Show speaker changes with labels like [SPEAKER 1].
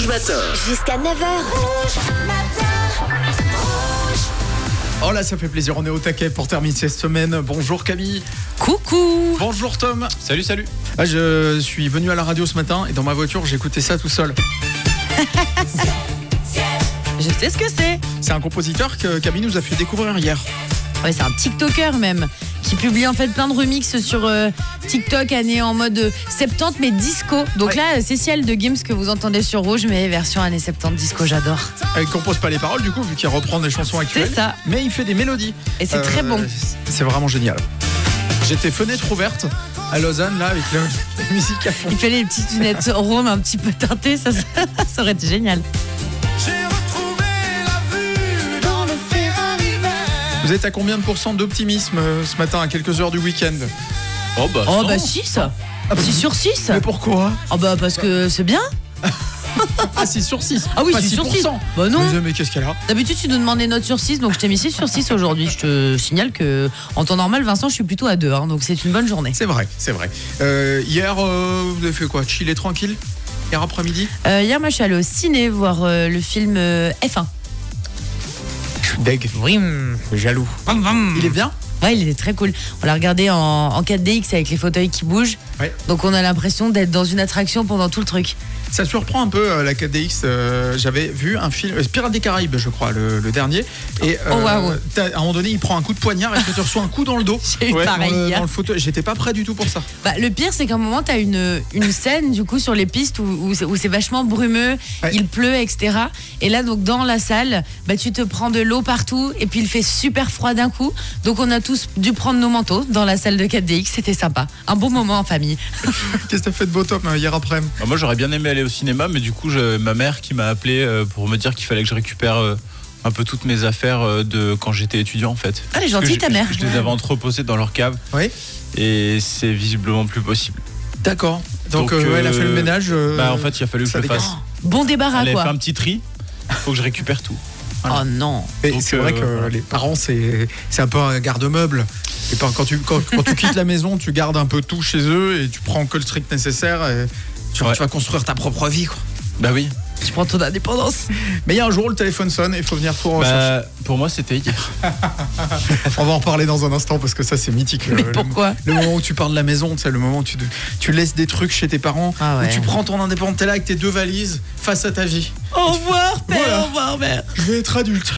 [SPEAKER 1] Rouge Matin.
[SPEAKER 2] Jusqu'à 9h. Rouge Matin.
[SPEAKER 3] Oh là, ça fait plaisir, on est au taquet pour terminer cette semaine. Bonjour Camille.
[SPEAKER 4] Coucou.
[SPEAKER 3] Bonjour Tom.
[SPEAKER 5] Salut.
[SPEAKER 3] Ah, je suis venu à la radio ce matin et dans ma voiture, j'ai écouté ça tout seul.
[SPEAKER 4] Je sais ce que c'est.
[SPEAKER 3] C'est un compositeur que Camille nous a fait découvrir hier.
[SPEAKER 4] Ouais, c'est un TikToker même, qui publie en fait plein de remixes sur TikTok, années en mode 70 mais disco. Donc
[SPEAKER 3] Ouais.
[SPEAKER 4] là, c'est Ciel de Gims que vous entendez sur Rouge, mais version années 70 disco, j'adore.
[SPEAKER 3] Il compose pas les paroles du coup, vu qu'il reprend des chansons actuelles.
[SPEAKER 4] C'est ça.
[SPEAKER 3] Mais il fait des mélodies.
[SPEAKER 4] Et c'est très bon.
[SPEAKER 3] C'est vraiment génial. J'étais fenêtre ouverte à Lausanne là avec la musique à fond.
[SPEAKER 4] Il fait les petites lunettes rondes un petit peu teintées, ça aurait été génial.
[SPEAKER 3] Vous êtes à combien de pourcents d'optimisme ce matin à quelques heures du week-end?
[SPEAKER 5] Oh bah,
[SPEAKER 4] Oh
[SPEAKER 5] 100.
[SPEAKER 4] bah 6 6 sur 6.
[SPEAKER 3] Mais pourquoi?
[SPEAKER 4] Oh bah parce que c'est bien.
[SPEAKER 3] Ah, 6 sur 6.
[SPEAKER 4] Ah oui,
[SPEAKER 3] pas
[SPEAKER 4] 6 sur 6.
[SPEAKER 3] 6%.
[SPEAKER 4] Bah non.
[SPEAKER 3] Mais qu'est-ce qu'elle a?
[SPEAKER 4] D'habitude, tu nous demandes des notes sur 6, donc je t'ai mis 6 sur 6 aujourd'hui. Je te signale que en temps normal, Vincent, je suis plutôt à 2, donc c'est une bonne journée.
[SPEAKER 3] C'est vrai. Hier, vous avez fait quoi? Chiller tranquille? Hier après-midi?
[SPEAKER 4] Hier, moi, je suis allée au ciné voir le film F1.
[SPEAKER 3] Je suis deg.
[SPEAKER 4] Oui.
[SPEAKER 3] Jaloux. Il est bien?
[SPEAKER 4] Ouais, il était très cool. On l'a regardé en 4DX avec les fauteuils qui bougent.
[SPEAKER 3] Ouais.
[SPEAKER 4] Donc on a l'impression d'être dans une attraction pendant tout le truc.
[SPEAKER 3] Ça surprend un peu la 4DX. J'avais vu un film, Pirates des Caraïbes, je crois, le dernier. Et
[SPEAKER 4] waouh.
[SPEAKER 3] à un moment donné, il prend un coup de poignard et tu reçois un coup dans le dos.
[SPEAKER 4] J'ai eu pareil hier.
[SPEAKER 3] Dans le fauteuil. J'étais pas prêt du tout pour ça.
[SPEAKER 4] Bah, le pire, c'est qu'à un moment, t'as une scène du coup sur les pistes où c'est vachement brumeux,
[SPEAKER 3] Ouais.
[SPEAKER 4] il pleut, etc. Et là, donc dans la salle, bah, tu te prends de l'eau partout et puis il fait super froid d'un coup. Donc on a tous dû prendre nos manteaux dans la salle de 4DX. C'était sympa. Un bon moment en famille.
[SPEAKER 3] Qu'est-ce que t'as fait de beau, Tom, hier après?
[SPEAKER 5] Bah, moi j'aurais bien aimé aller au cinéma, mais du coup ma mère qui m'a appelé pour me dire qu'il fallait que je récupère un peu toutes mes affaires de quand j'étais étudiant en fait.
[SPEAKER 4] Ah, elle est
[SPEAKER 5] Parce que
[SPEAKER 4] gentille, ta mère.
[SPEAKER 5] Je les avais entreposées dans leur cave
[SPEAKER 3] Oui.
[SPEAKER 5] et c'est visiblement plus possible.
[SPEAKER 3] D'accord. Donc,
[SPEAKER 5] Donc,
[SPEAKER 3] elle a fait le ménage.
[SPEAKER 5] Bah en fait il a fallu que je
[SPEAKER 3] ça
[SPEAKER 5] le
[SPEAKER 3] dégage.
[SPEAKER 5] fasse.
[SPEAKER 4] Bon débarras,
[SPEAKER 5] Elle a
[SPEAKER 4] quoi.
[SPEAKER 5] fait un petit tri, il faut que je récupère tout.
[SPEAKER 4] Oh non.
[SPEAKER 3] Et
[SPEAKER 5] Donc,
[SPEAKER 3] c'est vrai que
[SPEAKER 5] voilà.
[SPEAKER 3] les parents, c'est un peu un garde-meuble. Et quand tu quittes la maison, tu gardes un peu tout chez eux et tu prends que le strict nécessaire. Et tu vas construire ta propre vie, quoi.
[SPEAKER 5] Bah oui.
[SPEAKER 4] Tu prends ton indépendance.
[SPEAKER 3] Mais il y a un jour, le téléphone sonne et il faut venir tout rechercher.
[SPEAKER 5] Bah, pour moi c'était hier.
[SPEAKER 3] On va en reparler dans un instant parce que ça, c'est mythique.
[SPEAKER 4] Mais pourquoi?
[SPEAKER 3] Le moment où tu pars de la maison, tu sais, le moment où tu laisses des trucs chez tes parents,
[SPEAKER 4] Ah ouais.
[SPEAKER 3] où tu prends ton indépendance, t'es là avec tes 2 valises face à ta vie.
[SPEAKER 4] Au revoir, père.
[SPEAKER 3] Voilà.
[SPEAKER 4] Au revoir, mère.
[SPEAKER 3] Je vais être adulte.